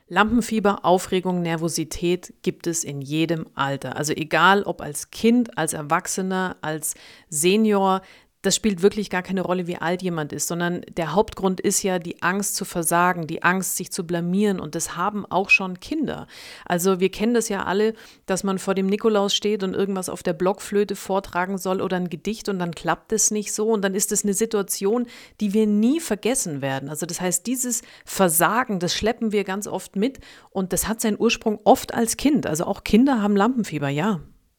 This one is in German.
Lampenfieber, Aufregung, Nervosität gibt es in jedem Alter. Also egal ob als Kind, als Erwachsener, als Senior, das spielt wirklich gar keine Rolle, wie alt jemand ist, sondern der Hauptgrund ist ja die Angst zu versagen, die Angst, sich zu blamieren, und das haben auch schon Kinder. Also wir kennen das ja alle, dass man vor dem Nikolaus steht und irgendwas auf der Blockflöte vortragen soll oder ein Gedicht und dann klappt es nicht so und dann ist es eine Situation, die wir nie vergessen werden. Also das heißt, dieses Versagen, das schleppen wir ganz oft mit und das hat seinen Ursprung oft als Kind. Also auch Kinder haben Lampenfieber, ja.